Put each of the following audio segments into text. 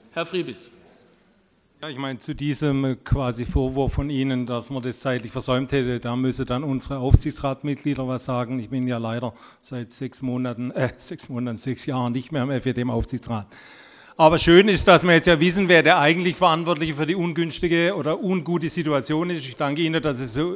Herr Friebis. Ja, ich meine, zu diesem quasi Vorwurf von Ihnen, dass man das zeitlich versäumt hätte, da müsse dann unsere Aufsichtsratmitglieder was sagen. Ich bin ja leider seit 6 Jahren nicht mehr im FED-Aufsichtsrat. Aber schön ist, dass wir jetzt ja wissen, wer der eigentlich Verantwortliche für die ungünstige oder ungute Situation ist. Ich danke Ihnen, dass Sie so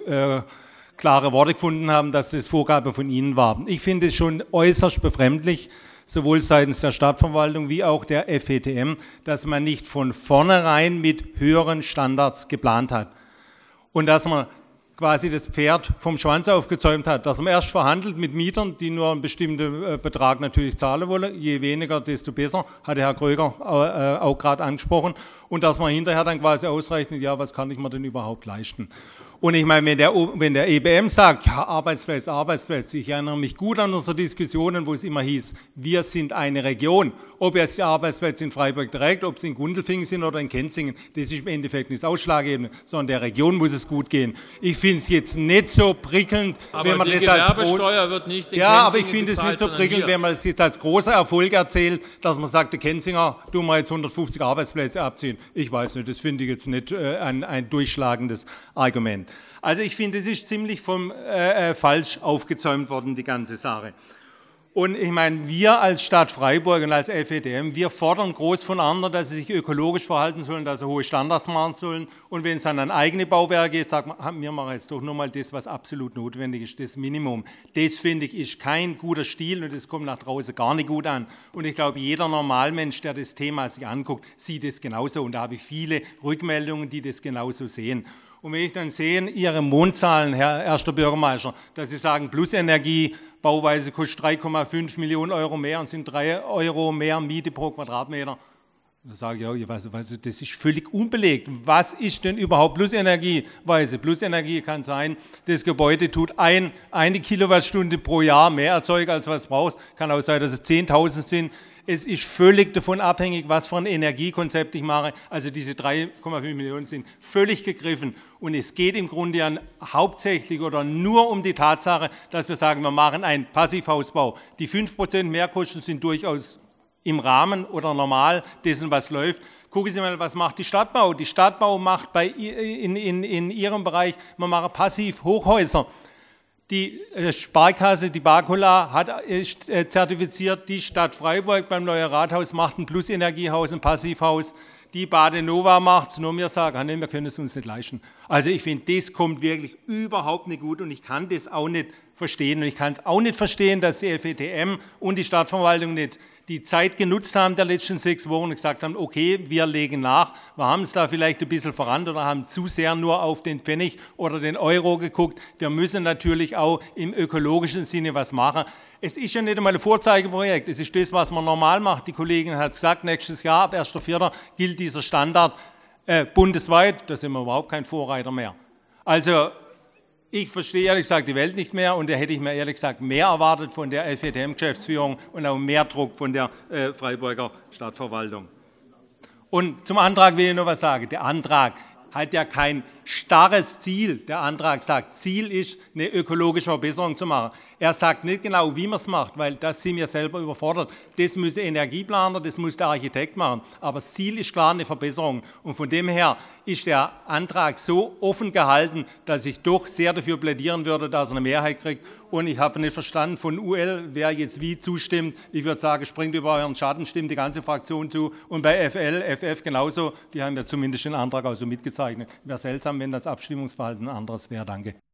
klare Worte gefunden haben, dass das Vorgabe von Ihnen war. Ich finde es schon äußerst befremdlich, sowohl seitens der Stadtverwaltung wie auch der FETM, dass man nicht von vornherein mit höheren Standards geplant hat. Und dass man quasi das Pferd vom Schwanz aufgezäumt hat, dass man erst verhandelt mit Mietern, die nur einen bestimmten Betrag natürlich zahlen wollen, je weniger, desto besser, hat der Herr Kröger auch gerade angesprochen, und dass man hinterher dann quasi ausrechnet, ja, was kann ich mir denn überhaupt leisten? Und ich meine, wenn der EBM sagt, ja, Arbeitsplätze, ich erinnere mich gut an unsere Diskussionen, wo es immer hieß, wir sind eine Region. Ob jetzt die Arbeitsplätze in Freiburg direkt, ob sie in Gundelfingen sind oder in Kenzingen, das ist im Endeffekt nicht das Ausschlaggebende, sondern der Region muss es gut gehen. Ich finde es jetzt nicht so prickelnd, aber wenn man die das als Gewerbesteuer wird nicht in ja, Kenzingen aber ich finde es nicht so prickelnd, wenn man es jetzt als großer Erfolg erzählt, dass man sagt, der Kenzinger, tun wir jetzt 150 Arbeitsplätze abziehen. Ich weiß nicht, das finde ich jetzt nicht ein durchschlagendes Argument. Also ich finde, es ist ziemlich falsch aufgezäumt worden, die ganze Sache. Und ich meine, wir als Stadt Freiburg und als FEDM, wir fordern groß von anderen, dass sie sich ökologisch verhalten sollen, dass sie hohe Standards machen sollen. Und wenn es dann an eigene Bauwerke geht, sagt man, wir machen jetzt doch nur mal das, was absolut notwendig ist, das Minimum. Das, finde ich, ist kein guter Stil und das kommt nach draußen gar nicht gut an. Und ich glaube, jeder Normalmensch, der das Thema sich anguckt, sieht es genauso. Und da habe ich viele Rückmeldungen, die das genauso sehen. Und wenn ich dann sehe, Ihre Mondzahlen, Herr Erster Bürgermeister, dass Sie sagen, Plusenergie, Bauweise kostet 3,5 Millionen Euro mehr und sind 3 Euro mehr Miete pro Quadratmeter. Da sage ich, ja, das ist völlig unbelegt. Was ist denn überhaupt Plusenergieweise? Plusenergie kann sein, das Gebäude tut eine Kilowattstunde pro Jahr mehr erzeugen, als was es braucht. Kann auch sein, dass es 10.000 sind. Es ist völlig davon abhängig, was für ein Energiekonzept ich mache. Also diese 3,5 Millionen sind völlig gegriffen. Und es geht im Grunde ja hauptsächlich oder nur um die Tatsache, dass wir sagen, wir machen einen Passivhausbau. Die 5% Mehrkosten sind durchaus im Rahmen oder normal dessen, was läuft. Gucken Sie mal, was macht die Stadtbau? Die Stadtbau macht in ihrem Bereich, man macht Passivhochhäuser. Die Sparkasse, die Bakula, hat zertifiziert, die Stadt Freiburg beim Neuen Rathaus macht ein Plusenergiehaus, ein Passivhaus. Die Badenova macht es, nur wir sagen, wir können es uns nicht leisten. Also ich finde, das kommt wirklich überhaupt nicht gut und ich kann das auch nicht verstehen. Und ich kann es auch nicht verstehen, dass die FETM und die Stadtverwaltung nicht die Zeit genutzt haben der letzten 6 Wochen und gesagt haben, okay, wir legen nach, wir haben es da vielleicht ein bisschen voran oder haben zu sehr nur auf den Pfennig oder den Euro geguckt. Wir müssen natürlich auch im ökologischen Sinne was machen. Es ist ja nicht einmal ein Vorzeigeprojekt, es ist das, was man normal macht. Die Kollegin hat gesagt, nächstes Jahr, ab 1.4. gilt dieser Standard bundesweit, da sind wir überhaupt kein Vorreiter mehr. Also ich verstehe ehrlich gesagt die Welt nicht mehr und da hätte ich mir ehrlich gesagt mehr erwartet von der FETM-Geschäftsführung und auch mehr Druck von der Freiburger Stadtverwaltung. Und zum Antrag will ich noch was sagen. Der Antrag hat ja kein starres Ziel. Der Antrag sagt, Ziel ist, eine ökologische Verbesserung zu machen. Er sagt nicht genau, wie man es macht, weil das sind wir selber überfordert. Das müssen Energieplaner, das muss der Architekt machen. Aber das Ziel ist klar eine Verbesserung. Und von dem her ist der Antrag so offen gehalten, dass ich doch sehr dafür plädieren würde, dass er eine Mehrheit kriegt. Und ich habe nicht verstanden von UL, wer jetzt wie zustimmt. Ich würde sagen, springt über euren Schatten, stimmt die ganze Fraktion zu. Und bei FF genauso, die haben ja zumindest den Antrag auch so mitgezeichnet. Wäre seltsam, wenn das Abstimmungsverhalten ein anderes wäre. Danke.